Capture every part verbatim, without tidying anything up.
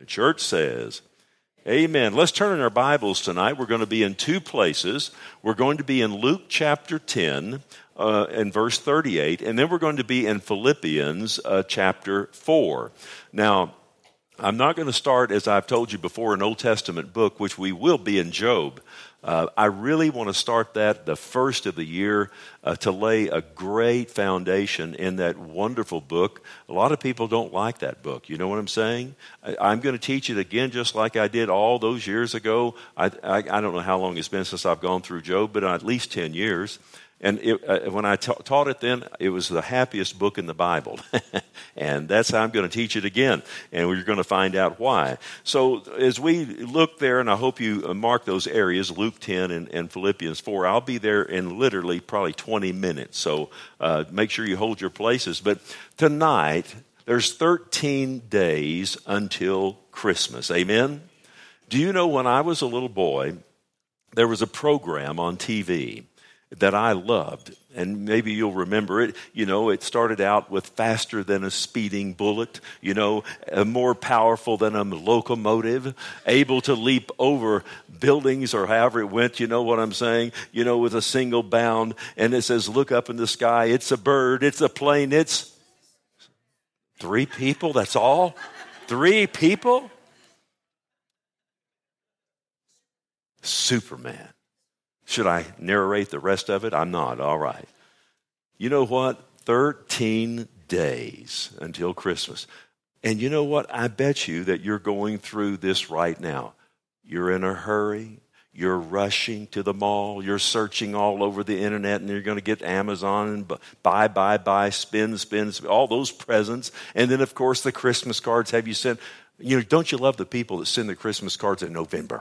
The church says, amen. Let's turn in our Bibles tonight. We're going to be in two places. We're going to be in Luke chapter ten uh, and verse thirty-eight, and then we're going to be in Philippians uh, chapter four. Now, I'm not going to start, as I've told you before, an Old Testament book, which we will be in Job. Uh, I really want to start that the first of the year uh, to lay a great foundation in that wonderful book. A lot of people don't like that book. You know what I'm saying? I, I'm going to teach it again just like I did all those years ago. I, I, I don't know how long it's been since I've gone through Job, but at least ten years. And it, uh, when I ta- taught it then, it was the happiest book in the Bible. And that's how I'm going to teach it again. And we're going to find out why. So as we look there, and I hope you mark those areas, Luke ten and, and Philippians four, I'll be there in literally probably twenty minutes. So uh, make sure you hold your places. But tonight, there's thirteen days until Christmas. Amen? Do you know when I was a little boy, there was a program on T V that I loved, and maybe you'll remember it. You know, it started out with faster than a speeding bullet, you know, uh, more powerful than a locomotive, able to leap over buildings or however it went, you know what I'm saying, you know, with a single bound, and it says, look up in the sky, it's a bird, it's a plane, it's three people, that's all? Three people? Superman. Should I narrate the rest of it? I'm not. All right. You know what? thirteen days until Christmas. And you know what? I bet you that you're going through this right now. You're in a hurry. You're rushing to the mall. You're searching all over the internet, and you're going to get Amazon and buy, buy, buy, spend, spend, spend, all those presents. And then, of course, the Christmas cards have you sent. You know, don't you love the people that send the Christmas cards in November?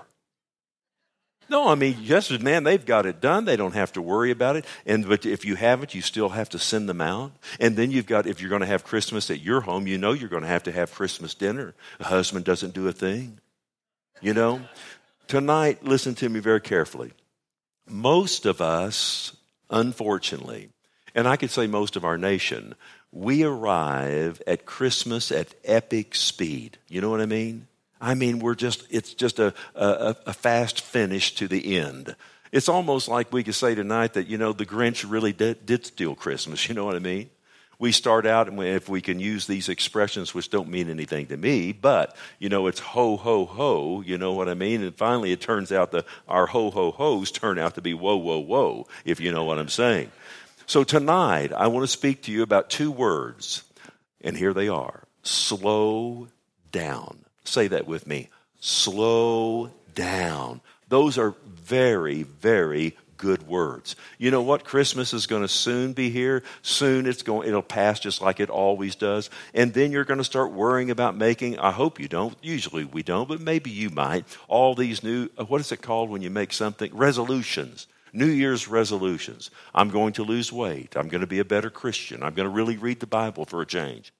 No, I mean, yes, man, they've got it done. They don't have to worry about it. And but if you haven't, you still have to send them out. And then you've got, if you're going to have Christmas at your home, you know you're going to have to have Christmas dinner. A husband doesn't do a thing. You know? Tonight, listen to me very carefully. Most of us, unfortunately, and I could say most of our nation, we arrive at Christmas at epic speed. You know what I mean? I mean, we're just, it's just a, a, a fast finish to the end. It's almost like we could say tonight that, you know, the Grinch really did, did steal Christmas. You know what I mean? We start out, and if we can use these expressions, which don't mean anything to me, but, you know, it's ho, ho, ho, you know what I mean? And finally it turns out that our ho, ho, ho's turn out to be whoa, whoa, whoa, if you know what I'm saying. So tonight, I want to speak to you about two words, and here they are. Slow down. Say that with me. Slow down. Those are very, very good words. You know what? Christmas is going to soon be here. Soon it's going, it'll pass just like it always does. And then you're going to start worrying about making, I hope you don't. Usually we don't, but maybe you might. All these new, what is it called when you make something? Resolutions. New Year's resolutions. I'm going to lose weight. I'm going to be a better Christian. I'm going to really read the Bible for a change.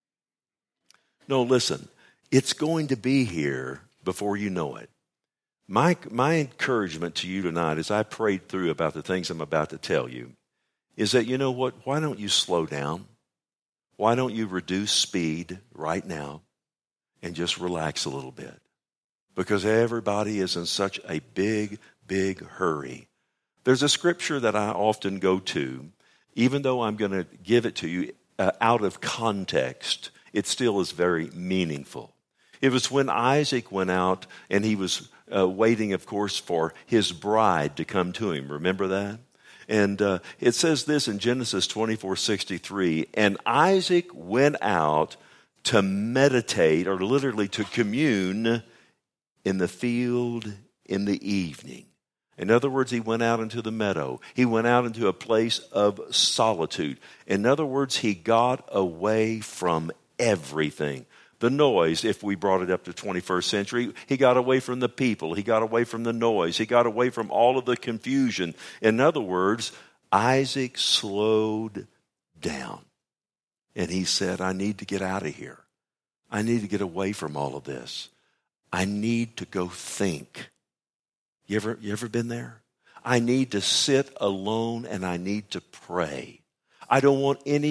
No, listen. It's going to be here before you know it. My, my encouragement to you tonight as I prayed through about the things I'm about to tell you is that, you know what, why don't you slow down? Why don't you reduce speed right now and just relax a little bit? Because everybody is in such a big, big hurry. There's a scripture that I often go to, even though I'm going to give it to you uh, out of context, it still is very meaningful. It was when Isaac went out and he was uh, waiting, of course, for his bride to come to him. Remember that? And uh, it says this in Genesis twenty-four sixty-three, and Isaac went out to meditate, or literally to commune, in the field in the evening. In other words, he went out into the meadow. He went out into a place of solitude. In other words, he got away from everything. The noise, if we brought it up to twenty-first century, he got away from the people. He got away from the noise. He got away from all of the confusion. In other words, Isaac slowed down. And he said, I need to get out of here. I need to get away from all of this. I need to go think. You ever, you ever been there? I need to sit alone and I need to pray. I don't want any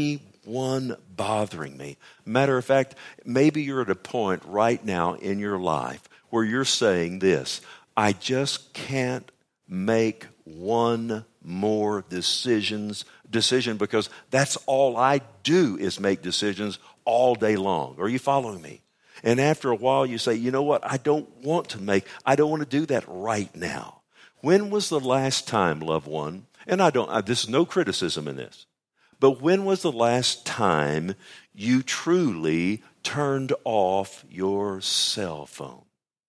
one bothering me. Matter of fact, maybe you're at a point right now in your life where you're saying this, I just can't make one more decisions decision because that's all I do is make decisions all day long. Are you following me? And after a while you say, you know what, I don't want to make, I don't want to do that right now. When was the last time, loved one, and I don't, I, this is no criticism in this, but when was the last time you truly turned off your cell phone?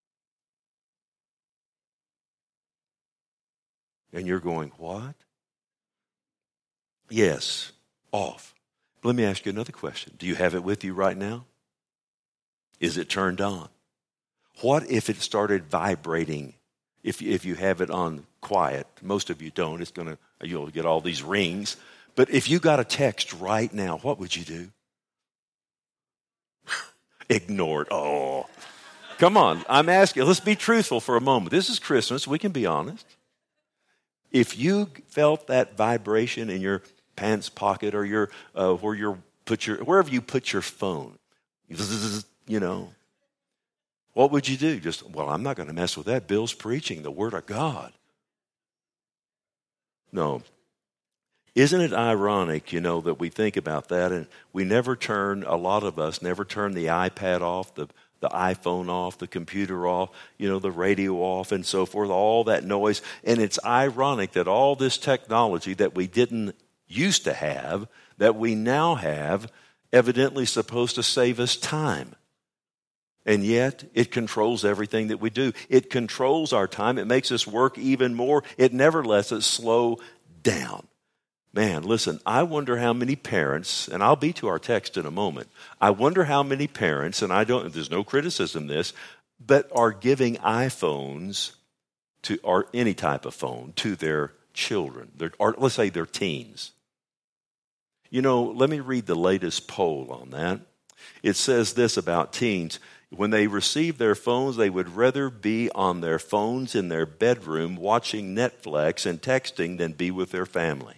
And you're going, what? Yes, off. Let me ask you another question. Do you have it with you right now? Is it turned on? What if it started vibrating? If, if you have it on quiet, most of you don't. It's gonna, you'll get all these rings. But if you got a text right now, what would you do? Ignore it. Oh, come on. I'm asking. Let's be truthful for a moment. This is Christmas. We can be honest. If you felt that vibration in your pants pocket or your uh, where you put your wherever you put your phone, you know, what would you do? Just, well, I'm not going to mess with that. Bill's preaching the Word of God. No. Isn't it ironic, you know, that we think about that and we never turn, a lot of us never turn the iPad off, the, the iPhone off, the computer off, you know, the radio off and so forth, all that noise. And it's ironic that all this technology that we didn't used to have, that we now have, evidently supposed to save us time. And yet, it controls everything that we do. It controls our time. It makes us work even more. It never lets us slow down. Man, listen, I wonder how many parents, and I'll be to our text in a moment, I wonder how many parents, and I don't, there's no criticism in this, but are giving iPhones to, or any type of phone, to their children, their, or let's say their teens. You know, let me read the latest poll on that. It says this about teens. When they receive their phones, they would rather be on their phones in their bedroom watching Netflix and texting than be with their family.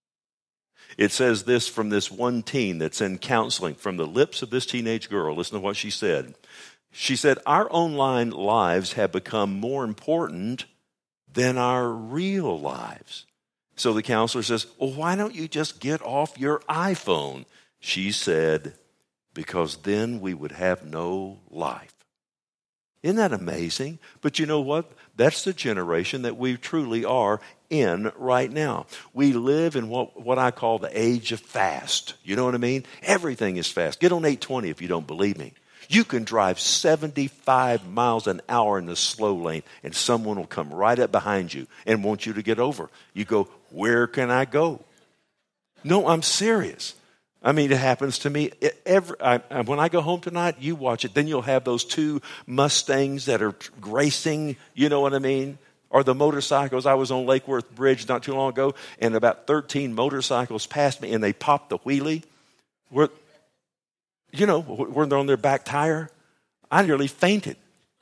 It says this from this one teen that's in counseling, from the lips of this teenage girl. Listen to what she said. She said, our online lives have become more important than our real lives. So the counselor says, well, why don't you just get off your iPhone? She said, because then we would have no life. Isn't that amazing? But you know what? That's the generation that we truly are in right now. We live in what, what I call the age of fast. You know what I mean? Everything is fast. Get on eight twenty if you don't believe me. You can drive seventy-five miles an hour in the slow lane and someone will come right up behind you and want you to get over. You go, where can I go? No, I'm serious. I mean, it happens to me. Every, I, when I go home tonight, you watch it. Then you'll have those two Mustangs that are racing, you know what I mean? Or the motorcycles. I was on Lake Worth Bridge not too long ago, and about thirteen motorcycles passed me, and they popped the wheelie. Where, you know, when they're on their back tire. I nearly fainted.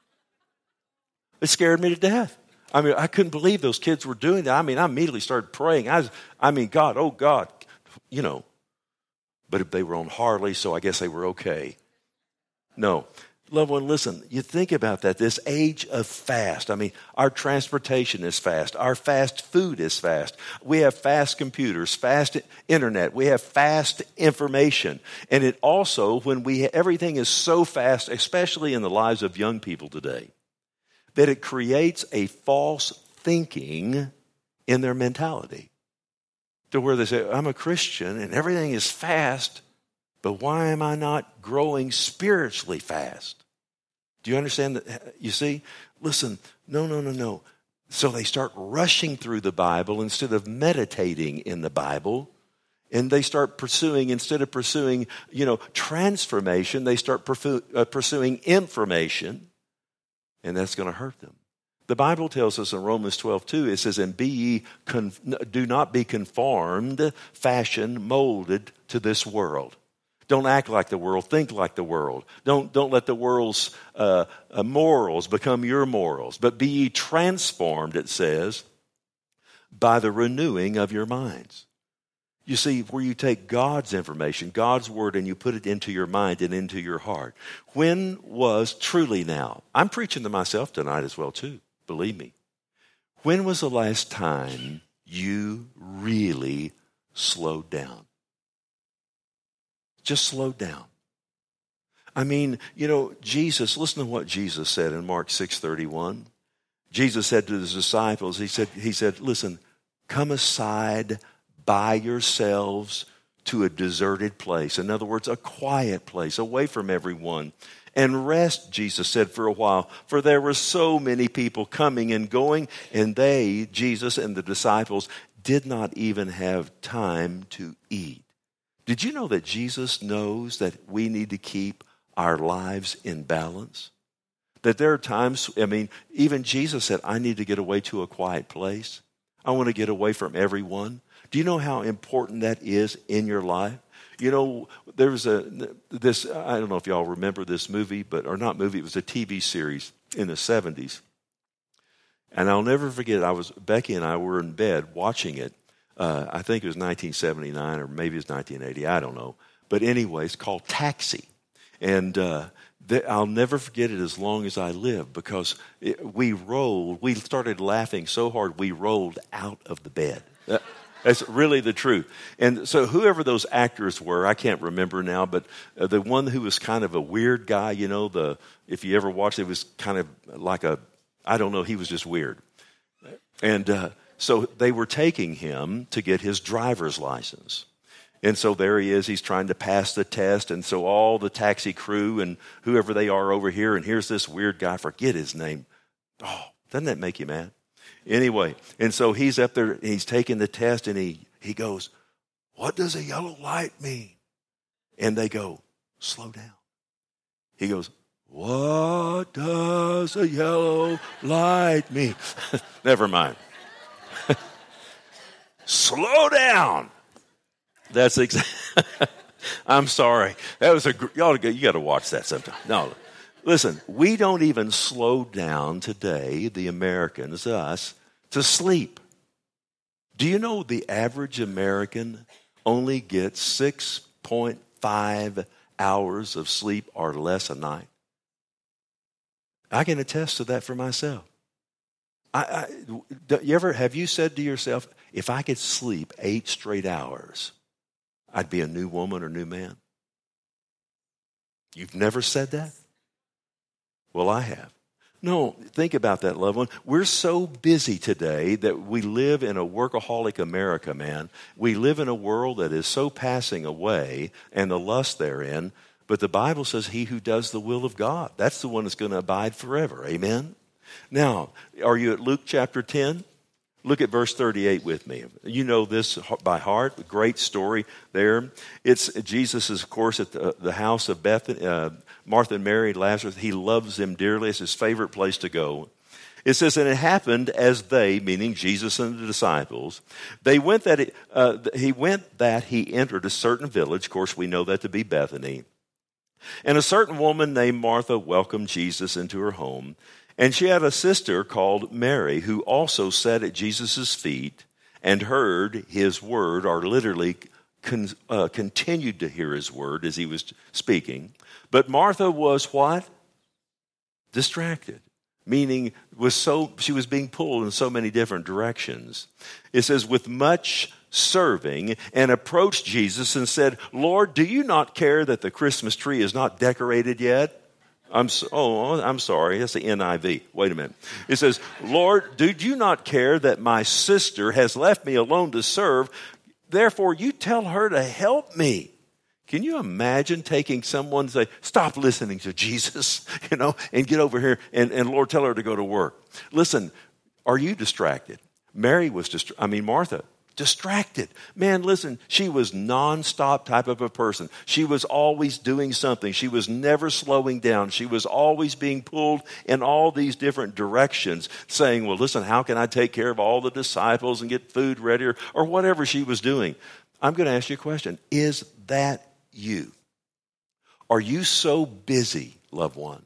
It scared me to death. I mean, I couldn't believe those kids were doing that. I mean, I immediately started praying. I, was, I mean, God, oh God, you know. But if they were on Harley, so I guess they were okay. No. Loved one, listen, you think about that, this age of fast. I mean, our transportation is fast. Our fast food is fast. We have fast computers, fast internet. We have fast information. And it also, when we everything is so fast, especially in the lives of young people today, that it creates a false thinking in their mentality. To where they say, I'm a Christian and everything is fast, but why am I not growing spiritually fast? Do you understand that? You see? Listen, no, no, no, no. So they start rushing through the Bible instead of meditating in the Bible. And they start pursuing, instead of pursuing, you know, transformation, they start pursu- uh, pursuing information. And that's going to hurt them. The Bible tells us in Romans twelve two, it says, and be ye con- do not be conformed, fashioned, molded to this world. Don't act like the world. Think like the world. Don't, don't let the world's uh, uh, morals become your morals. But be ye transformed, it says, by the renewing of your minds. You see, where you take God's information, God's word, and you put it into your mind and into your heart. When was truly now? I'm preaching to myself tonight as well, too. Believe me. When was the last time you really slowed down? Just slowed down. I mean, you know, Jesus, listen to what Jesus said in Mark six thirty-one. Jesus said to his disciples, he said, he said, listen, come aside by yourselves to a deserted place. In other words, a quiet place, away from everyone. And rest, Jesus said, for a while, for there were so many people coming and going, and they, Jesus and the disciples, did not even have time to eat. Did you know that Jesus knows that we need to keep our lives in balance? That there are times, I mean, even Jesus said, I need to get away to a quiet place. I want to get away from everyone. Do you know how important that is in your life? You know, there was a, this, I don't know if y'all remember this movie, but, or not movie, it was a T V series in the seventies. And I'll never forget, I was, Becky and I were in bed watching it. Uh, I think it was nineteen seventy-nine or maybe it was nineteen eighty, I don't know. But anyway, it's called Taxi. And uh, th- I'll never forget it as long as I live, because it, we rolled, we started laughing so hard we rolled out of the bed. That, That's really the truth. And so whoever those actors were, I can't remember now, but uh, the one who was kind of a weird guy, you know, the if you ever watched it, it was kind of like a, I don't know, he was just weird. And uh, so they were taking him to get his driver's license. And so there he is, he's trying to pass the test, and so all the taxi crew and whoever they are over here, and here's this weird guy, forget his name. Oh, doesn't that make you mad? Anyway, and so he's up there, he's taking the test, and he, he goes, what does a yellow light mean? And they go, slow down. He goes, what does a yellow light mean? Never mind. Slow down. That's exactly. I'm sorry. That was a. Y'all, you got to watch that sometime. No, listen. We don't even slow down today, the Americans, us, to sleep. Do you know the average American only gets six point five hours of sleep or less a night? I can attest to that for myself. I, I, you ever have you said to yourself, if I could sleep eight straight hours, I'd be a new woman or new man? You've never said that? Well, I have. No, think about that, loved one. We're so busy today that we live in a workaholic America, man. We live in a world that is so passing away and the lust therein. But the Bible says he who does the will of God, that's the one that's going to abide forever. Amen? Now, are you at Luke chapter ten? Look at verse thirty-eight with me. You know this by heart. Great story there. It's Jesus is, of course, at the, the house of Bethany, uh, Martha and Mary, Lazarus. He loves them dearly. It's his favorite place to go. It says, and it happened as they, meaning Jesus and the disciples, they went that it, uh, he went that he entered a certain village. Of course, we know that to be Bethany. And a certain woman named Martha welcomed Jesus into her home. And she had a sister called Mary, who also sat at Jesus' feet and heard his word, or literally con, uh, continued to hear his word as he was speaking. But Martha was what? Distracted, meaning was so she was being pulled in so many different directions. It says, with much serving, and approached Jesus and said, Lord, do you not care that the Christmas tree is not decorated yet? I'm so, oh, I'm sorry. That's the N I V. Wait a minute. It says, Lord, do you not care that my sister has left me alone to serve? Therefore, you tell her to help me. Can you imagine taking someone and say, stop listening to Jesus, you know, and get over here and, and Lord, tell her to go to work. Listen, are you distracted? Mary was distracted. I mean, Martha. Distracted. Man, listen, she was nonstop type of a person. She was always doing something. She was never slowing down. She was always being pulled in all these different directions, saying, well, listen, how can I take care of all the disciples and get food ready, or, or whatever she was doing? I'm going to ask you a question. Is that you? Are you so busy, loved one,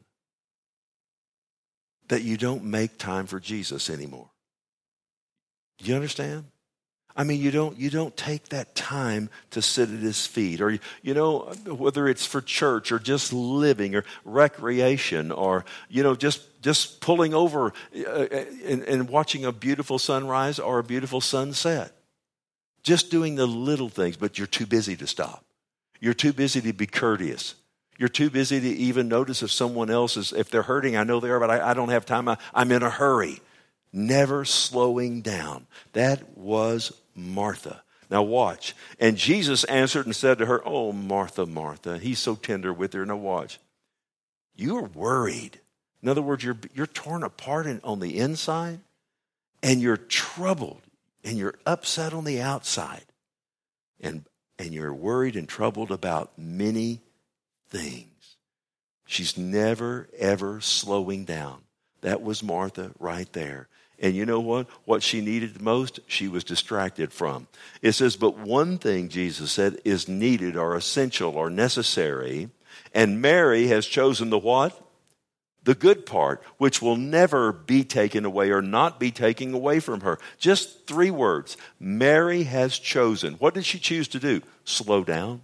that you don't make time for Jesus anymore? Do you understand? I mean, you don't you don't take that time to sit at his feet, or, you know, whether it's for church or just living or recreation or, you know, just just pulling over uh, and, and watching a beautiful sunrise or a beautiful sunset. Just doing the little things, but you're too busy to stop. You're too busy to be courteous. You're too busy to even notice if someone else is, if they're hurting. I know they are, but I, I don't have time. I, I'm in a hurry. Never slowing down. That was Martha. Now watch. And Jesus answered and said to her, "Oh, Martha, Martha." He's so tender with her. Now watch. You're worried. In other words, you're, you're torn apart in, on the inside, and you're troubled, and you're upset on the outside. And, and you're worried and troubled about many things. She's never, ever slowing down. That was Martha right there. And you know what? What she needed the most, she was distracted from. It says, but one thing, Jesus said, is needed or essential or necessary. And Mary has chosen the what? The good part, which will never be taken away or not be taken away from her. Just three words. Mary has chosen. What did she choose to do? Slow down.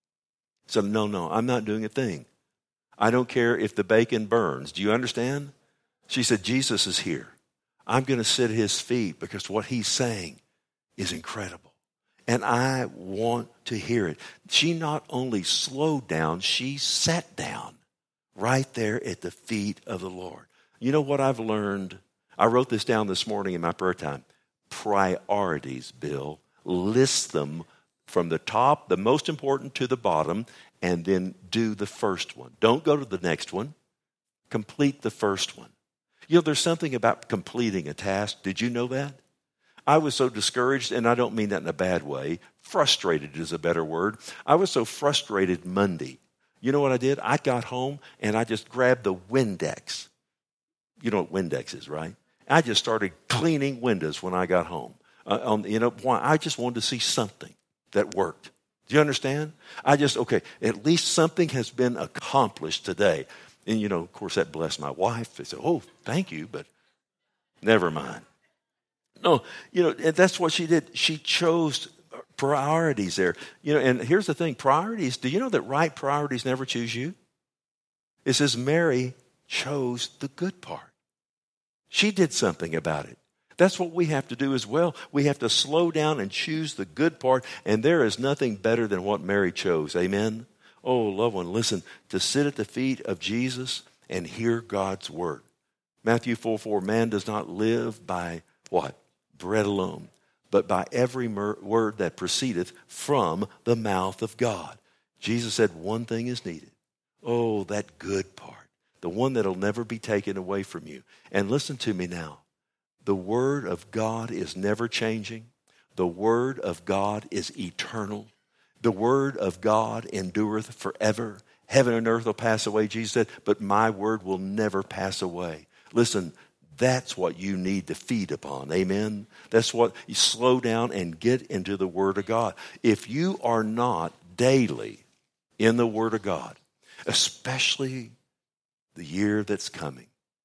So, no, no, I'm not doing a thing. I don't care if the bacon burns. Do you understand? She said, Jesus is here. I'm going to sit at his feet because what he's saying is incredible. And I want to hear it. She not only slowed down, she sat down right there at the feet of the Lord. You know what I've learned? I wrote this down this morning in my prayer time. Priorities, Bill. List them from the top, the most important, to the bottom, and then do the first one. Don't go to the next one. Complete the first one. You know, there's something about completing a task. Did you know that? I was so discouraged, and I don't mean that in a bad way. Frustrated is a better word. I was so frustrated Monday. You know what I did? I got home, and I just grabbed the Windex. You know what Windex is, right? I just started cleaning windows when I got home. Uh, on, you know why? I just wanted to see something that worked. Do you understand? I just, okay, at least something has been accomplished today. And, you know, of course, that blessed my wife. They said, oh, thank you, but never mind. No, you know, and that's what she did. She chose priorities there. You know, and here's the thing. Priorities, do you know that right priorities never choose you? It says Mary chose the good part. She did something about it. That's what we have to do as well. We have to slow down and choose the good part, and there is nothing better than what Mary chose. Amen? Oh, loved one, listen, to sit at the feet of Jesus and hear God's word. Matthew four four, man does not live by what? Bread alone, but by every mer- word that proceedeth from the mouth of God. Jesus said one thing is needed. Oh, that good part, the one that'll never be taken away from you. And listen to me now. The word of God is never changing. The word of God is eternal. The word of God endureth forever. Heaven and earth will pass away, Jesus said, but my word will never pass away. Listen, that's what you need to feed upon. Amen? That's what you slow down and get into the word of God. If you are not daily in the word of God, especially the year that's coming,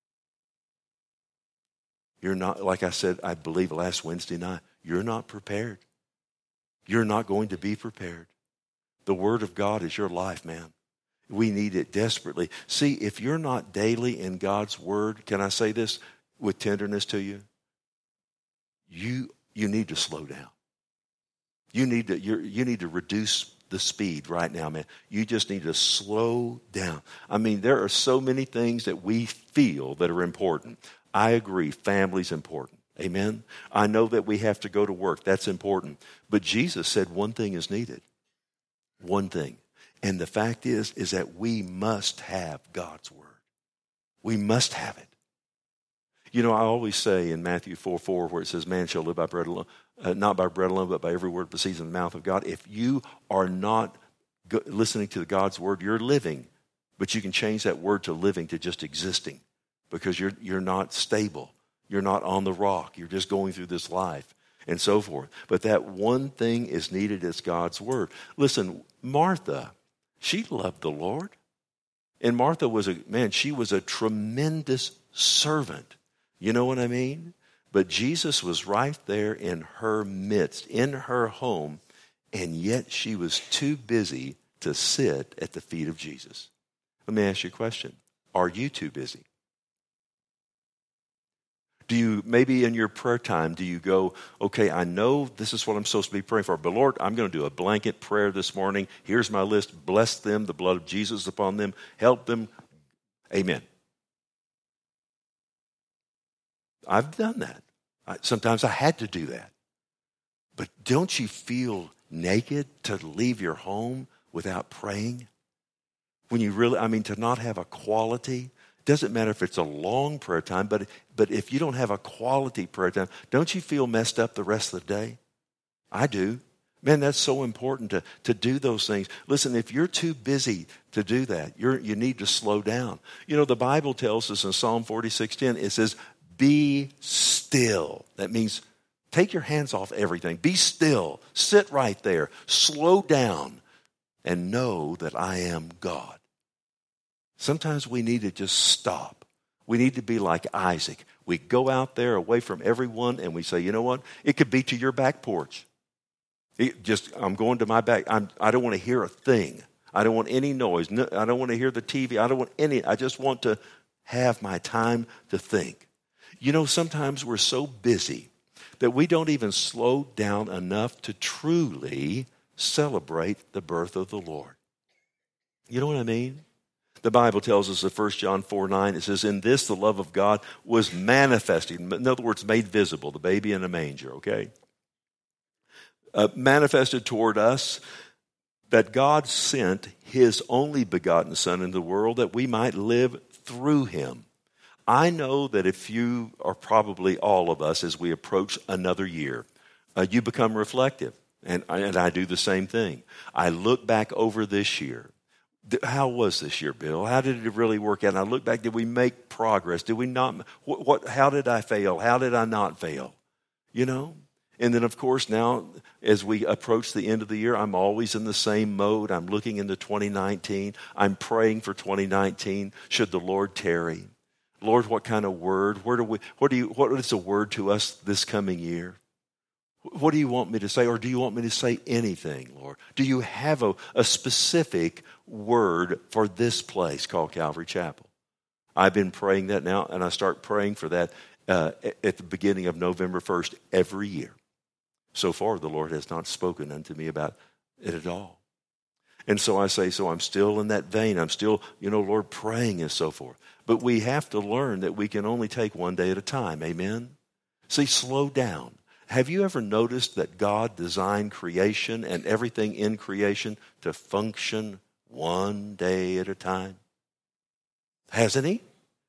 you're not, like I said, I believe last Wednesday night, you're not prepared. You're not going to be prepared. The word of God is your life, man. We need it desperately. See, if you're not daily in God's word, can I say this with tenderness to you? You you need to slow down. You need to you you need to reduce the speed right now, man. You just need to slow down. I mean, there are so many things that we feel that are important. I agree, family's important. Amen. I know that we have to go to work. That's important. But Jesus said one thing is needed. One thing. And the fact is, is that we must have God's word. We must have it. You know, I always say in Matthew four four, where it says, man shall live by bread alone, uh, not by bread alone, but by every word that proceeds from the mouth of God. If you are not go- listening to God's word, you're living. But you can change that word to living to just existing, because you're you're not stable. You're not on the rock. You're just going through this life and so forth. But that one thing is needed is God's word. Listen, Martha, she loved the Lord. And Martha was a, man, she was a tremendous servant. You know what I mean? But Jesus was right there in her midst, in her home, and yet she was too busy to sit at the feet of Jesus. Let me ask you a question. Are you too busy? Do you, maybe in your prayer time, do you go, okay, I know this is what I'm supposed to be praying for, but Lord, I'm going to do a blanket prayer this morning. Here's my list. Bless them, the blood of Jesus upon them. Help them. Amen. I've done that. I, sometimes I had to do that. But don't you feel naked to leave your home without praying? When you really, I mean, to not have a quality. Doesn't matter if it's a long prayer time, but, but if you don't have a quality prayer time, don't you feel messed up the rest of the day? I do. Man, that's so important to, to do those things. Listen, if you're too busy to do that, you're, you need to slow down. You know, the Bible tells us in Psalm forty-six ten, it says, be still. That means take your hands off everything. Be still. Sit right there. Slow down and know that I am God. Sometimes we need to just stop. We need to be like Isaac. We go out there away from everyone and we say, you know what? It could be to your back porch. It just, I'm going to my back. I'm, I don't want to hear a thing. I don't want any noise. No, I don't want to hear the T V. I don't want any. I just want to have my time to think. You know, sometimes we're so busy that we don't even slow down enough to truly celebrate the birth of the Lord. You know what I mean? The Bible tells us in First John four nine, it says, in this the love of God was manifested. In other words, made visible, the baby in a manger, okay? Uh, manifested toward us that God sent his only begotten Son into the world that we might live through him. I know that if you, or probably all of us, as we approach another year, uh, you become reflective. And, and I do the same thing. I look back over this year. How was this year, Bill? How did it really work out? And I look back, did we make progress? Did we not? What, what? How did I fail? How did I not fail? You know? And then, of course, now as we approach the end of the year, I'm always in the same mode. I'm looking into twenty nineteen. I'm praying for twenty nineteen. Should the Lord tarry? Lord, what kind of word? Where do we? What do you? What is a word to us this coming year? What do you want me to say? Or do you want me to say anything, Lord? Do you have a, a specific word for this place called Calvary Chapel? I've been praying that now, and I start praying for that uh, at the beginning of November first every year. So far, the Lord has not spoken unto me about it at all. And so I say, so I'm still in that vein. I'm still, you know, Lord, praying and so forth. But we have to learn that we can only take one day at a time. Amen? See, slow down. Have you ever noticed that God designed creation and everything in creation to function one day at a time? Hasn't he?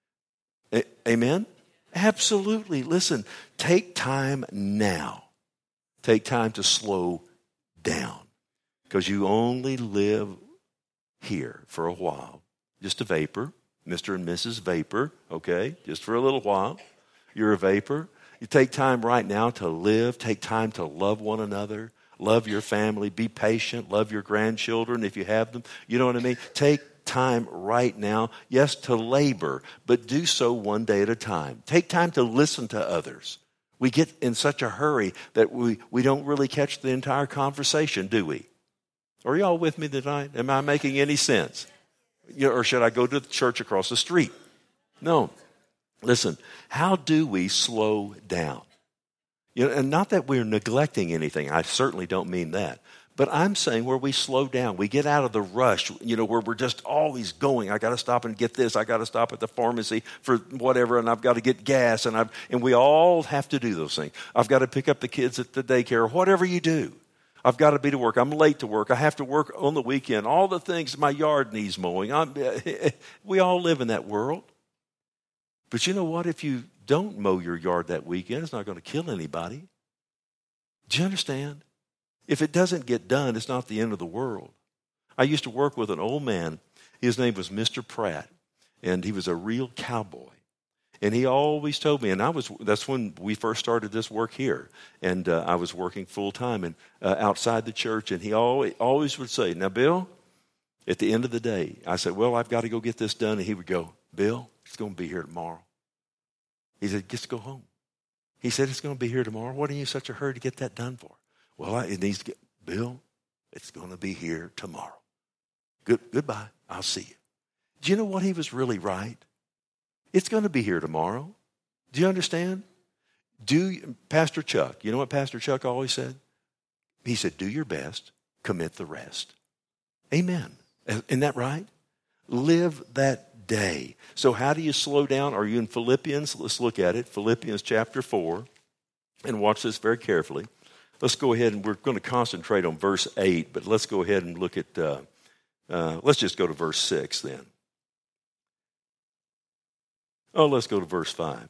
A- Amen? Absolutely. Listen, take time now. Take time to slow down. Because you only live here for a while. Just a vapor. Mister and Missus Vapor, okay? Just for a little while. You're a vapor. You take time right now to live. Take time to love one another. Love your family. Be patient. Love your grandchildren if you have them. You know what I mean? Take time right now, yes, to labor, but do so one day at a time. Take time to listen to others. We get in such a hurry that we, we don't really catch the entire conversation, do we? Are y'all with me tonight? Am I making any sense? You know, or should I go to the church across the street? No. Listen, how do we slow down? You know, and not that we're neglecting anything. I certainly don't mean that. But I'm saying where we slow down, we get out of the rush, you know, where we're just always going. I got to stop and get this. I got to stop at the pharmacy for whatever, and I've got to get gas, and I've and we all have to do those things. I've got to pick up the kids at the daycare, whatever you do. I've got to be to work. I'm late to work. I have to work on the weekend. All the things, my yard needs mowing. I'm, we all live in that world. But you know what? If you don't mow your yard that weekend, it's not going to kill anybody. Do you understand? If it doesn't get done, it's not the end of the world. I used to work with an old man. His name was Mister Pratt, and he was a real cowboy. And he always told me, and I was that's when we first started this work here, and uh, I was working full-time and uh, outside the church, and he always, always would say, now, Bill, at the end of the day, I said, well, I've got to go get this done, and he would go, Bill, it's going to be here tomorrow. He said, just go home. He said, it's going to be here tomorrow. What are you in such a hurry to get that done for? Well, I, it needs to get, Bill, it's going to be here tomorrow. Good, goodbye. I'll see you. Do you know what? He was really right. It's going to be here tomorrow. Do you understand? Do Pastor Chuck, you know what Pastor Chuck always said? He said, do your best, commit the rest. Amen. Isn't that right? Live that day. So how do you slow down? Are you in Philippians? Let's look at it. Philippians chapter four. And watch this very carefully. Let's go ahead and we're going to concentrate on verse eight, but let's go ahead and look at, uh, uh, let's just go to verse six then. Oh, let's go to verse five.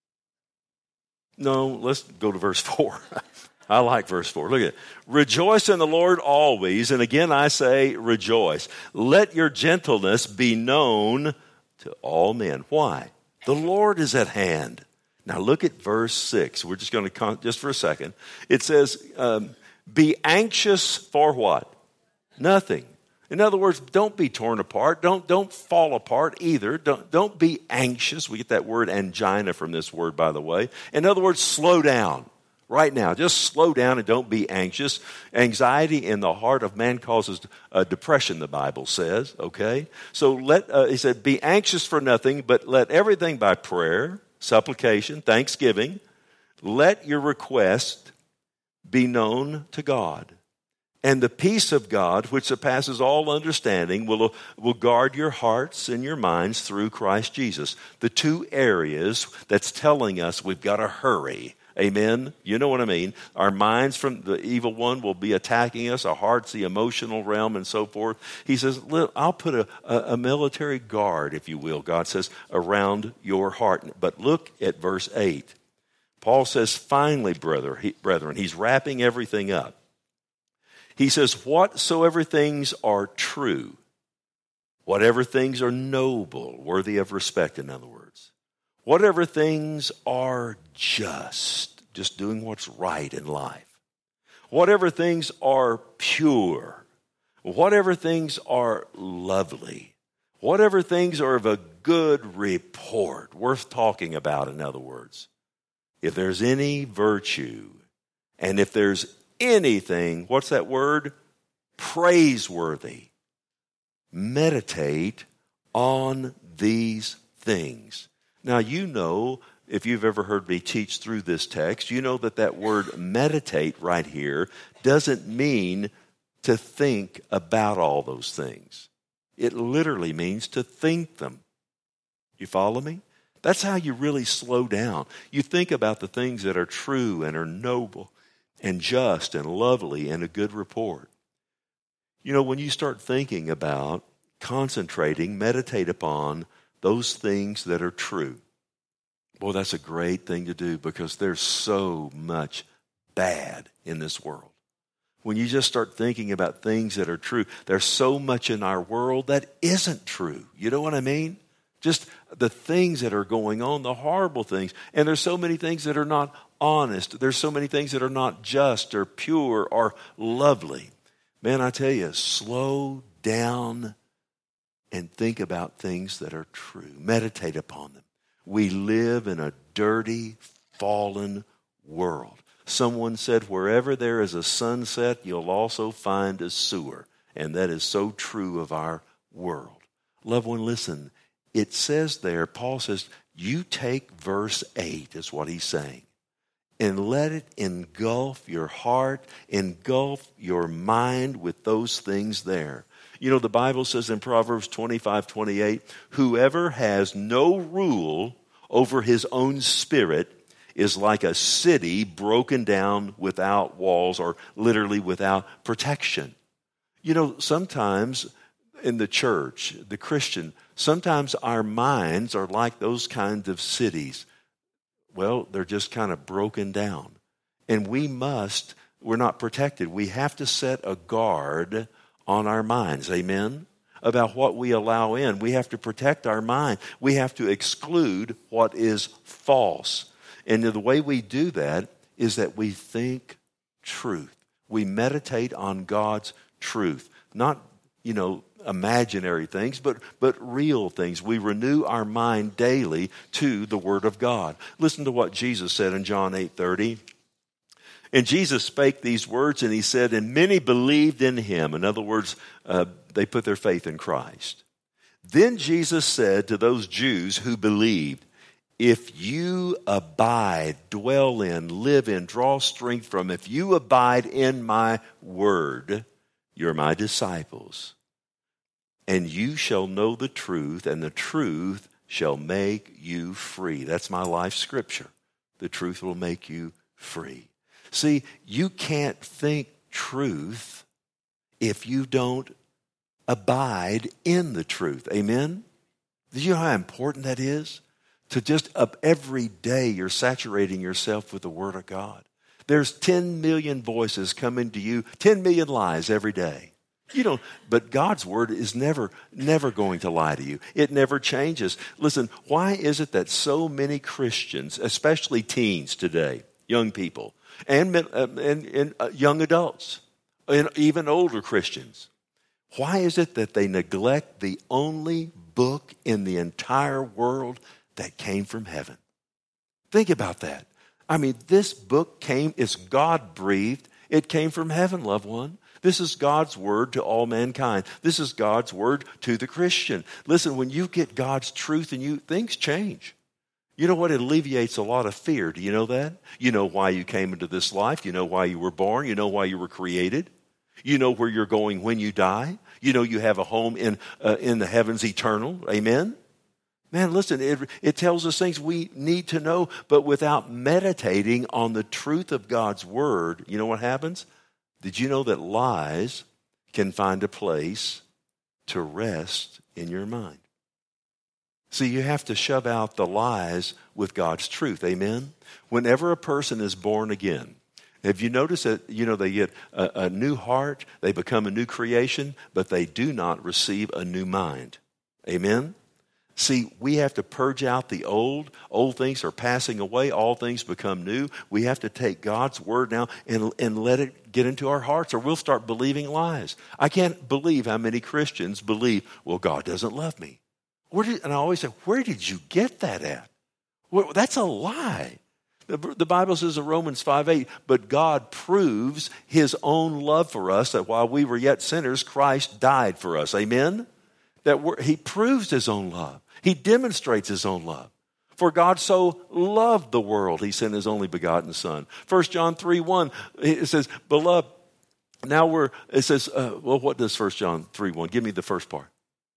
No, let's go to verse four. I like verse four. Look at it. Rejoice in the Lord always. And again, I say rejoice. Let your gentleness be known to all men. Why? The Lord is at hand. Now look at verse six. We're just going to, con- just for a second. It says, um, be anxious for what? Nothing. In other words, don't be torn apart. Don't, don't fall apart either. Don't, don't be anxious. We get that word angina from this word, by the way. In other words, slow down. Right now, just slow down and don't be anxious. Anxiety in the heart of man causes uh, depression, the Bible says, okay? So let, uh, he said, be anxious for nothing, but let everything by prayer, supplication, thanksgiving, let your request be known to God. And the peace of God, which surpasses all understanding, will, will guard your hearts and your minds through Christ Jesus. The two areas that's telling us we've got to hurry. Amen? You know what I mean. Our minds from the evil one will be attacking us, our hearts, the emotional realm, and so forth. He says, I'll put a, a, a military guard, if you will, God says, around your heart. But look at verse eight. Paul says, finally, brother, he, brethren, he's wrapping everything up. He says, whatsoever things are true, whatever things are noble, worthy of respect, in other words, whatever things are just, just doing what's right in life, whatever things are pure, whatever things are lovely, whatever things are of a good report, worth talking about, in other words, if there's any virtue, and if there's anything, what's that word? Praiseworthy. Meditate on these things. Now, you know, if you've ever heard me teach through this text, you know that that word meditate right here doesn't mean to think about all those things. It literally means to think them. You follow me? That's how you really slow down. You think about the things that are true and are noble and just and lovely and a good report. You know, when you start thinking about, concentrating, meditate upon those things that are true, boy, that's a great thing to do because there's so much bad in this world. When you just start thinking about things that are true, there's so much in our world that isn't true. You know what I mean? Just the things that are going on, the horrible things. And there's so many things that are not honest. There's so many things that are not just or pure or lovely. Man, I tell you, slow down and think about things that are true. Meditate upon them. We live in a dirty, fallen world. Someone said, wherever there is a sunset, you'll also find a sewer. And that is so true of our world. Loved one, listen. It says there, Paul says, you take verse eight, is what he's saying, and let it engulf your heart, engulf your mind with those things there. You know, the Bible says in Proverbs twenty-five twenty-eight, whoever has no rule over his own spirit is like a city broken down without walls, or literally without protection. You know, sometimes in the church, the Christian, sometimes our minds are like those kinds of cities. Well, they're just kind of broken down. And we must, we're not protected. We have to set a guard on our minds, amen, about what we allow in. We have to protect our mind. We have to exclude what is false. And the way we do that is that we think truth. We meditate on God's truth. Not, you know, imaginary things, but, but real things. We renew our mind daily to the Word of God. Listen to what Jesus said in John eight thirty. And Jesus spake these words, and he said, and many believed in him. In other words, uh, they put their faith in Christ. Then Jesus said to those Jews who believed, if you abide, dwell in, live in, draw strength from, if you abide in my word, you're my disciples. And you shall know the truth, and the truth shall make you free. That's my life scripture. The truth will make you free. See, you can't think truth if you don't abide in the truth. Amen? Do you know how important that is? To just up every day you're saturating yourself with the Word of God. There's ten million voices coming to you, ten million lies every day. You don't, but God's Word is never, never going to lie to you. It never changes. Listen, why is it that so many Christians, especially teens today, young people, and, and, and uh, young adults, and even older Christians, why is it that they neglect the only book in the entire world that came from heaven? Think about that. I mean, this book came, it's God-breathed. It came from heaven, loved one. This is God's word to all mankind. This is God's word to the Christian. Listen, when you get God's truth in you, things change. You know what? It alleviates a lot of fear. Do you know that? You know why you came into this life. You know why you were born. You know why you were created. You know where you're going when you die. You know you have a home in uh, in the heavens eternal. Amen? Man, listen, it, it tells us things we need to know, but without meditating on the truth of God's word, you know what happens? Did you know that lies can find a place to rest in your mind? See, you have to shove out the lies with God's truth. Amen? Whenever a person is born again, have you noticed that, you know, they get a, a new heart, they become a new creation, but they do not receive a new mind. Amen? See, we have to purge out the old. Old things are passing away. All things become new. We have to take God's word now and, and let it get into our hearts, or we'll start believing lies. I can't believe how many Christians believe, well, God doesn't love me. Where did, and I always say, where did you get that at? Well, that's a lie. The, the Bible says in Romans five eight, but God proves his own love for us, that while we were yet sinners, Christ died for us. Amen? That we're, he proves his own love. He demonstrates his own love. For God so loved the world, he sent his only begotten Son. First John three one, it says, beloved, now we're, it says, uh, well, what does First John three one? Give me the first part.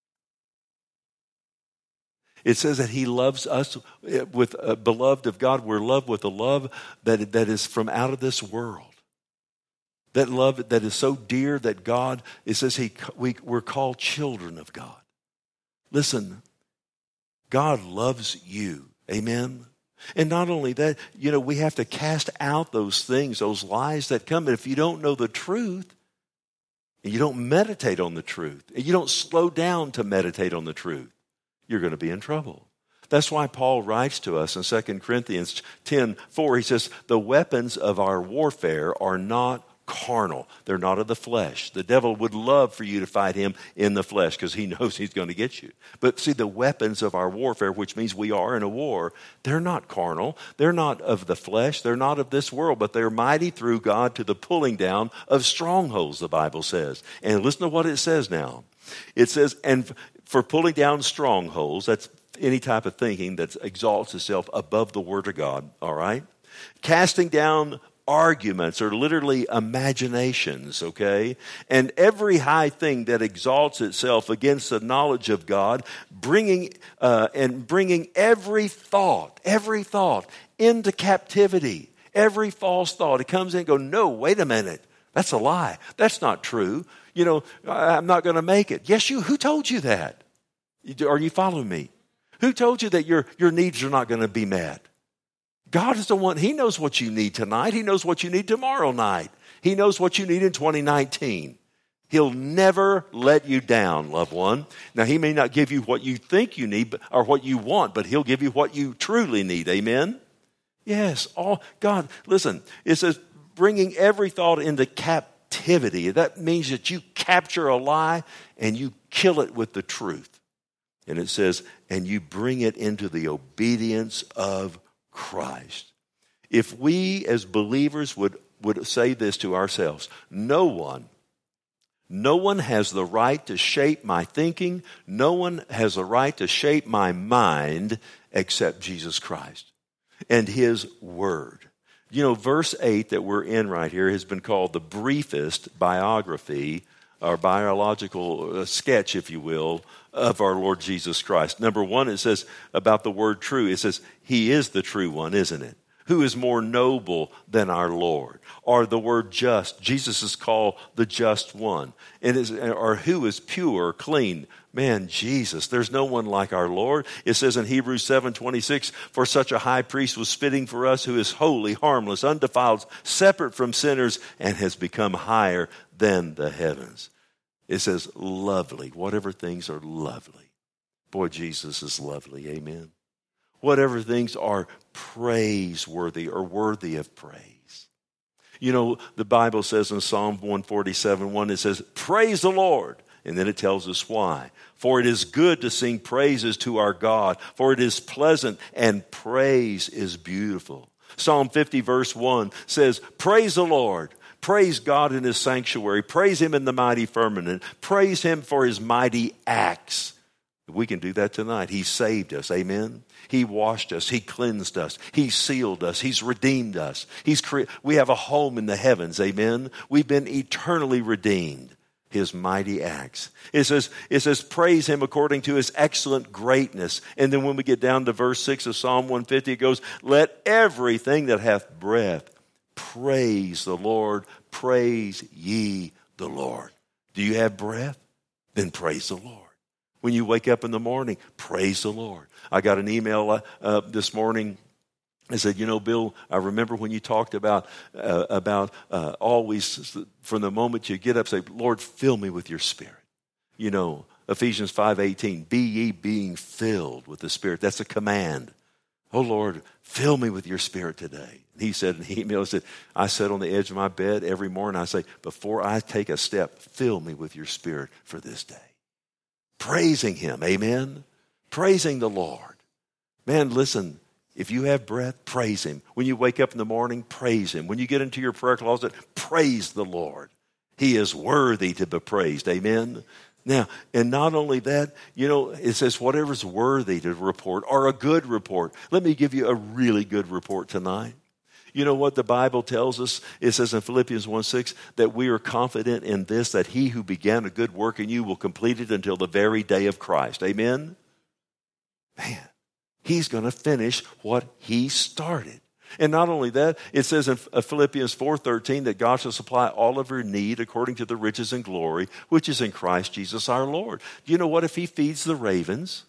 It says that he loves us with a beloved of God. We're loved with a love that, that is from out of this world. That love that is so dear that God, it says he, we, we're called children of God. Listen, God loves you. Amen? And not only that, you know, we have to cast out those things, those lies that come. And if you don't know the truth, and you don't meditate on the truth, and you don't slow down to meditate on the truth, you're going to be in trouble. That's why Paul writes to us in Second Corinthians ten four. He says, the weapons of our warfare are not carnal. They're not of the flesh. The devil would love for you to fight him in the flesh because he knows he's going to get you. But see, the weapons of our warfare, which means we are in a war, they're not carnal. They're not of the flesh. They're not of this world, but they're mighty through God to the pulling down of strongholds, the Bible says. And listen to what it says now. It says, and for pulling down strongholds, that's any type of thinking that exalts itself above the Word of God, all right? Casting down arguments are literally imaginations, okay? And every high thing that exalts itself against the knowledge of God, bringing uh, and bringing every thought, every thought into captivity, every false thought. It comes in and goes, no, wait a minute. That's a lie. That's not true. You know, I'm not going to make it. Yes, you. Who told you that? Are you following me? Who told you that your, your needs are not going to be met? God is the one. He knows what you need tonight. He knows what you need tomorrow night. He knows what you need in twenty nineteen. He'll never let you down, loved one. Now, he may not give you what you think you need or what you want, but he'll give you what you truly need. Amen? Yes. All God, listen, it says, bringing every thought into cap, captivity. That means that you capture a lie and you kill it with the truth. And it says, and you bring it into the obedience of Christ. If we as believers would, would say this to ourselves, no one, no one has the right to shape my thinking. No one has the right to shape my mind except Jesus Christ and his word. You know, verse eight that we're in right here has been called the briefest biography or biological sketch, if you will, of our Lord Jesus Christ. Number one, it says about the word true. It says, he is the true one, isn't it? Who is more noble than our Lord? Or the word just. Jesus is called the just one. And is, or who is pure, clean? Man, Jesus, there's no one like our Lord. It says in Hebrews seven twenty-six, for such a high priest was fitting for us, who is holy, harmless, undefiled, separate from sinners, and has become higher than the heavens. It says lovely, whatever things are lovely. Boy, Jesus is lovely, amen. Whatever things are praiseworthy or worthy of praise. You know, the Bible says in Psalm one forty-seven one, it says, praise the Lord. And then it tells us why. For it is good to sing praises to our God, for it is pleasant and praise is beautiful. Psalm fifty verse one says, praise the Lord. Praise God in his sanctuary. Praise him in the mighty firmament. Praise him for his mighty acts. We can do that tonight. He saved us. Amen. He washed us. He cleansed us. He sealed us. He's redeemed us. He's cre- we have a home in the heavens. Amen. We've been eternally redeemed. His mighty acts. It says, it says, praise him according to his excellent greatness. And then when we get down to verse six of Psalm one fifty, it goes, let everything that hath breath praise the Lord. Praise ye the Lord. Do you have breath? Then praise the Lord. When you wake up in the morning, praise the Lord. I got an email uh, uh, this morning. I said, you know, Bill, I remember when you talked about uh, about uh, always from the moment you get up, say, Lord, fill me with your Spirit. You know, Ephesians five eighteen, be ye being filled with the Spirit. That's a command. Oh, Lord, fill me with your Spirit today. He said in the email, he said, I sit on the edge of my bed every morning. I say, before I take a step, fill me with your Spirit for this day. Praising him, amen? Praising the Lord. Man, listen, if you have breath, praise him. When you wake up in the morning, praise him. When you get into your prayer closet, praise the Lord. He is worthy to be praised, amen? Now, and not only that, you know, it says whatever's worthy to report or a good report. Let me give you a really good report tonight. You know what the Bible tells us? It says in Philippians one six that we are confident in this, that he who began a good work in you will complete it until the very day of Christ. Amen? Man, he's going to finish what he started. And not only that, it says in Philippians four thirteen that God shall supply all of your need according to the riches and glory, which is in Christ Jesus our Lord. Do you know what? If he feeds the ravens,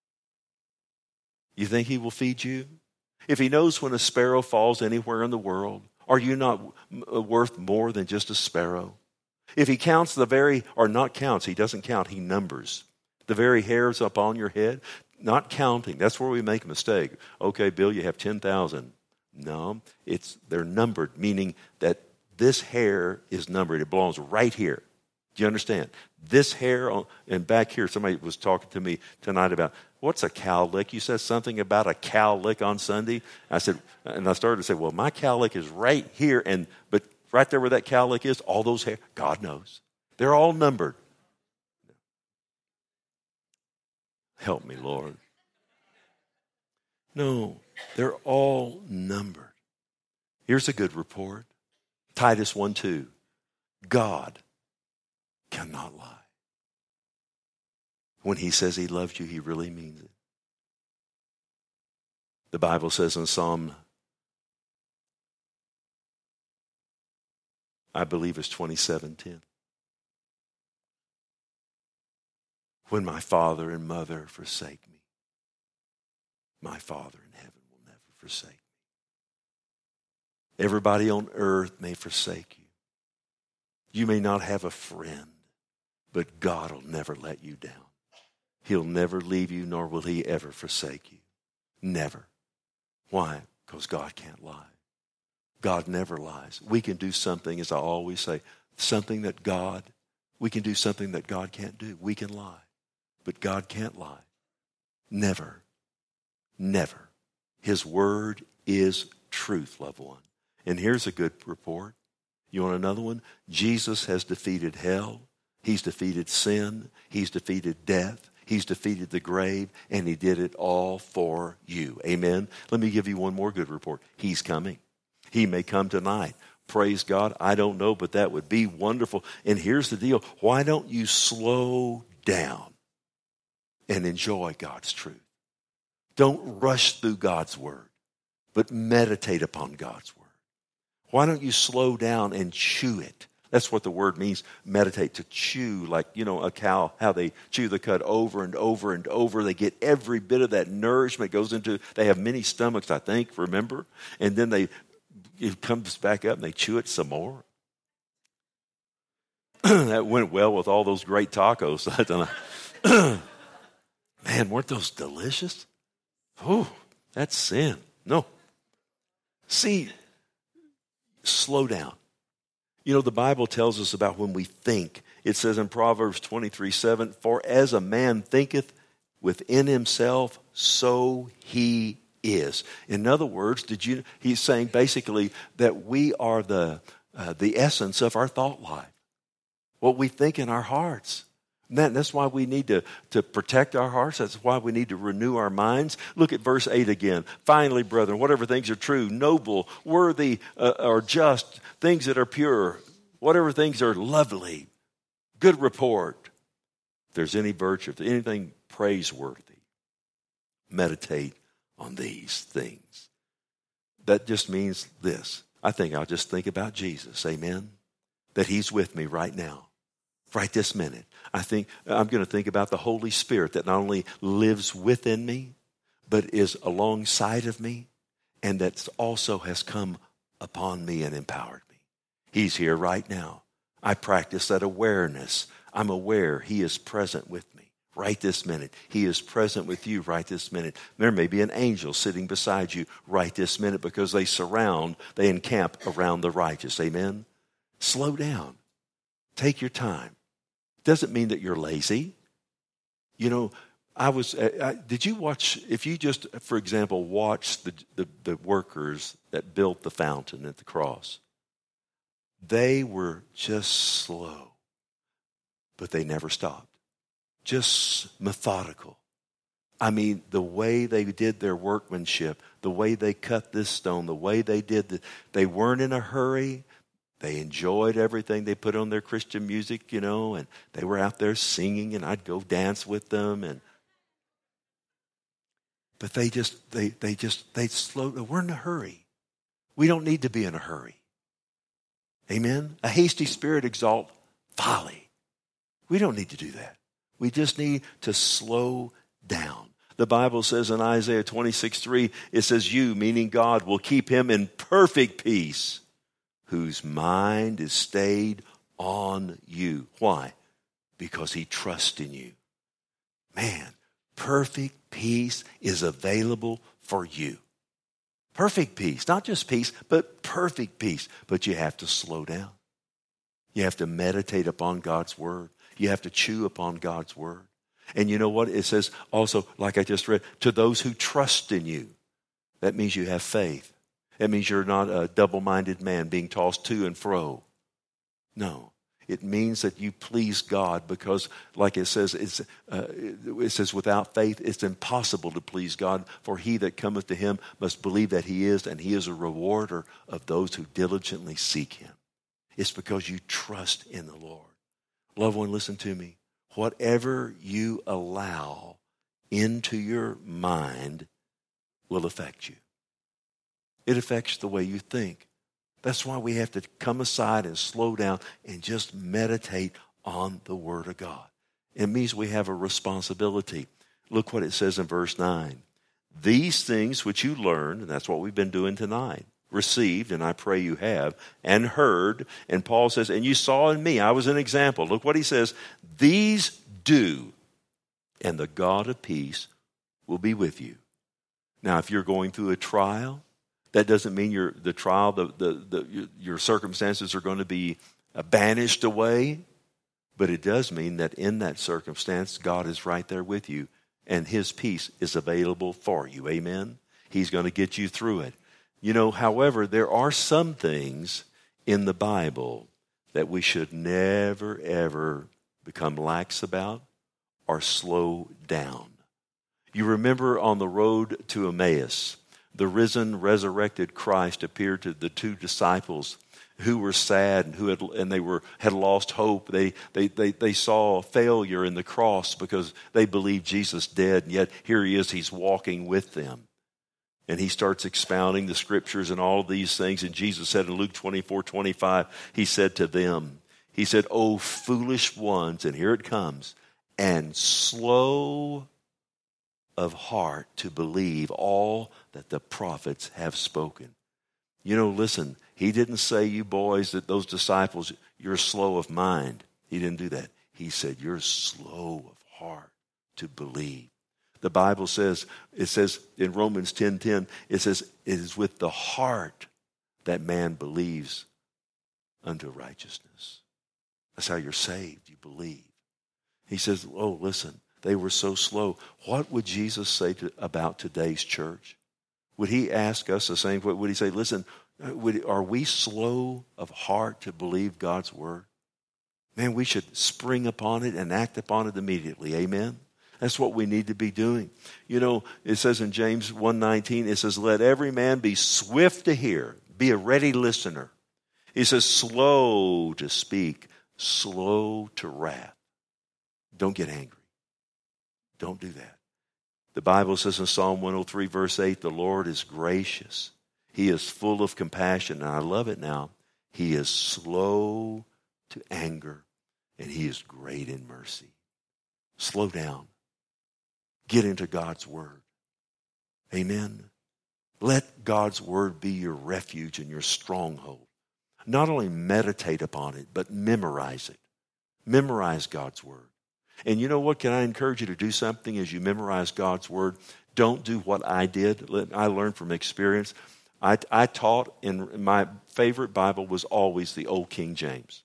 you think he will feed you? If he knows when a sparrow falls anywhere in the world, are you not worth more than just a sparrow? If he counts the very, or not counts, he doesn't count, he numbers the very hairs up on your head, not counting. That's where we make a mistake. Okay, Bill, you have ten thousand. No, it's they're numbered, meaning that this hair is numbered. It belongs right here. Do you understand? This hair on, and back here, somebody was talking to me tonight about, what's a cowlick? You said something about a cowlick on Sunday. I said, and I started to say, well, my cowlick is right here, and but right there where that cowlick is, all those hair, God knows. They're all numbered. Help me, Lord. No, they're all numbered. Here's a good report. Titus one two. God cannot lie. When he says he loves you, he really means it. The Bible says in Psalm, I believe it's twenty-seven ten. When my father and mother forsake me, my Father in heaven will never forsake me. Everybody on earth may forsake you. You may not have a friend, but God will never let you down. He'll never leave you, nor will he ever forsake you. Never. Why? Because God can't lie. God never lies. We can do something, as I always say, something that God, we can do something that God can't do. We can lie, but God can't lie. Never, never. His word is truth, loved one. And here's a good report. You want another one? Jesus has defeated hell. He's defeated sin. He's defeated death. He's defeated the grave, and he did it all for you. Amen? Let me give you one more good report. He's coming. He may come tonight. Praise God. I don't know, but that would be wonderful. And here's the deal. Why don't you slow down and enjoy God's truth? Don't rush through God's word, but meditate upon God's word. Why don't you slow down and chew it? That's what the word means, meditate, to chew, like, you know, a cow, how they chew the cud over and over and over. They get every bit of that nourishment goes into, they have many stomachs, I think, remember? And then they, it comes back up and they chew it some more. That went well with all those great tacos. I don't know. Man, weren't those delicious? Oh, that's sin. No. See, slow down. You know, the Bible tells us about when we think. It says in Proverbs twenty-three seven, for as a man thinketh within himself, so he is. In other words, did you? He's saying basically that we are the uh, the essence of our thought life. What we think in our hearts. And that, that's why we need to, to protect our hearts. That's why we need to renew our minds. Look at verse eight again. Finally, brethren, whatever things are true, noble, worthy, uh, or just, things that are pure, whatever things are lovely, good report. If there's any virtue, if there's anything praiseworthy, meditate on these things. That just means this. I think I'll just think about Jesus. Amen. That he's with me right now. Right this minute. I think I'm going to think about the Holy Spirit that not only lives within me, but is alongside of me, and that also has come upon me and empowered me. He's here right now. I practice that awareness. I'm aware he is present with me right this minute. He is present with you right this minute. There may be an angel sitting beside you right this minute because they surround, they encamp around the righteous. Amen? Slow down. Take your time. Doesn't mean that you're lazy. You know, I was, I, did you watch, if you just, for example, watch the, the, the workers that built the fountain at the cross, they were just slow, but they never stopped. Just methodical. I mean, the way they did their workmanship, the way they cut this stone, the way they did the, they weren't in a hurry. They enjoyed everything. They put on their Christian music, you know, and they were out there singing, and I'd go dance with them. And but they just, they they just, they slowed. We're in a hurry. We don't need to be in a hurry. Amen? A hasty spirit exalt folly. We don't need to do that. We just need to slow down. The Bible says in Isaiah twenty-six three, it says, you, meaning God, will keep him in perfect peace, whose mind is stayed on you. Why? Because he trusts in you. Man, perfect peace is available for you. Perfect peace, not just peace, but perfect peace. But you have to slow down. You have to meditate upon God's word. You have to chew upon God's word. And you know what? It says also, like I just read, to those who trust in you. That means you have faith. That means you're not a double-minded man being tossed to and fro. No. It means that you please God because, like it says, it's, uh, it says, without faith it's impossible to please God, for he that cometh to him must believe that he is, and he is a rewarder of those who diligently seek him. It's because you trust in the Lord. Loved one, listen to me. Whatever you allow into your mind will affect you. It affects the way you think. That's why we have to come aside and slow down and just meditate on the Word of God. It means we have a responsibility. Look what it says in verse nine. These things which you learned, and that's what we've been doing tonight, received, and I pray you have, and heard, and Paul says, and you saw in me, I was an example. Look what he says. These do, and the God of peace will be with you. Now, if you're going through a trial, That doesn't mean your the trial, the, the, the, your circumstances are going to be banished away. But it does mean that in that circumstance, God is right there with you, and his peace is available for you. Amen? He's going to get you through it. You know, however, there are some things in the Bible that we should never, ever become lax about or slow down. You remember on the road to Emmaus, the risen, resurrected Christ appeared to the two disciples who were sad and who had and they were had lost hope. They they they they saw failure in the cross because they believed Jesus dead, and yet here he is, he's walking with them. And he starts expounding the scriptures and all of these things. And Jesus said in Luke twenty-four twenty-five, he said to them, he said, "O foolish ones," and here it comes, "and slow of heart to believe all that the prophets have spoken." You know, listen, he didn't say, you boys, that those disciples, you're slow of mind. He didn't do that. He said, you're slow of heart to believe. The Bible says, it says in Romans ten ten, it says, it is with the heart that man believes unto righteousness. That's how you're saved. You believe. He says, oh, listen, they were so slow. What would Jesus say to, about today's church? Would he ask us the same? Would he say, listen, would, are we slow of heart to believe God's word? Man, we should spring upon it and act upon it immediately. Amen? That's what we need to be doing. You know, it says in James one nineteen, it says, let every man be swift to hear, be a ready listener. He says, slow to speak, slow to wrath. Don't get angry. Don't do that. The Bible says in Psalm one oh three, verse eight, the Lord is gracious. He is full of compassion. And I love it now. He is slow to anger, and he is great in mercy. Slow down. Get into God's word. Amen. Let God's word be your refuge and your stronghold. Not only meditate upon it, but memorize it. Memorize God's word. And you know what? Can I encourage you to do something as you memorize God's word? Don't do what I did. I learned from experience. I, I taught, in my favorite Bible was always the Old King James.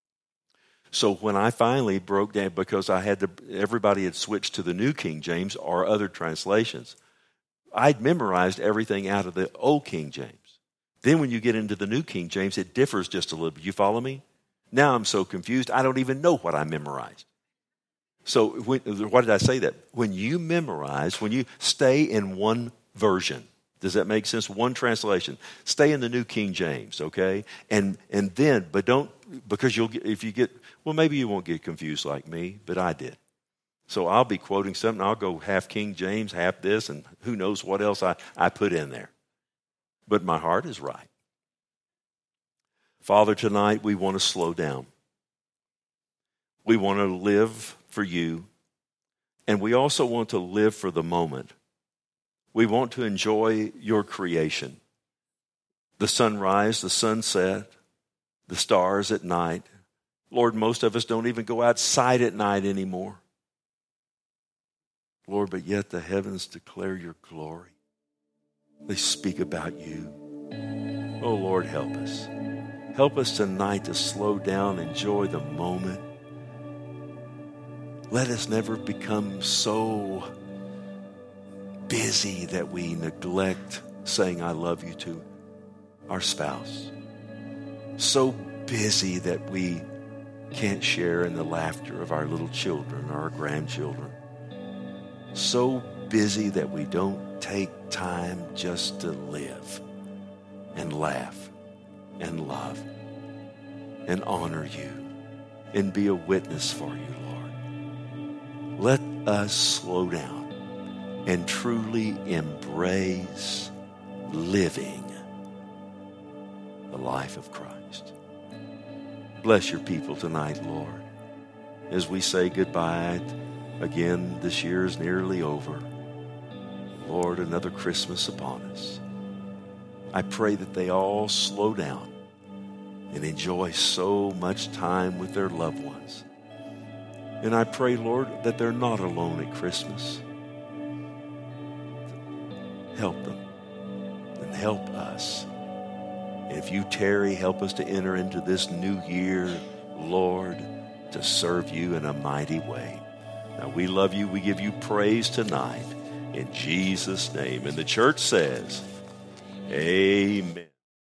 So when I finally broke down, because I had to, everybody had switched to the New King James or other translations, I'd memorized everything out of the Old King James. Then when you get into the New King James, it differs just a little bit. You follow me? Now I'm so confused, I don't even know what I memorized. So when, why did I say that? When you memorize, when you stay in one version, does that make sense? One translation. Stay in the New King James, okay? And and then, but don't, because you'll get, if you get, well, maybe you won't get confused like me, but I did. So I'll be quoting something, I'll go half King James, half this, and who knows what else I, I put in there. But my heart is right. Father, tonight we want to slow down. We want to live for you, and we also want to live for the moment. We want to enjoy your creation. The sunrise, the sunset, the stars at night. Lord, most of us don't even go outside at night anymore. Lord, but yet the heavens declare your glory. They speak about you. Oh, Lord, help us. Help us tonight to slow down, enjoy the moment. Let us never become so busy that we neglect saying I love you to our spouse. So busy that we can't share in the laughter of our little children or our grandchildren. So busy that we don't take time just to live and laugh and love and honor you and be a witness for you, Lord. Let us slow down and truly embrace living the life of Christ. Bless your people tonight, Lord. As we say goodbye, again, this year is nearly over. Lord, another Christmas upon us. I pray that they all slow down and enjoy so much time with their loved ones. And I pray, Lord, that they're not alone at Christmas. Help them and help us. If you tarry, help us to enter into this new year, Lord, to serve you in a mighty way. Now, we love you. We give you praise tonight in Jesus' name. And the church says, amen.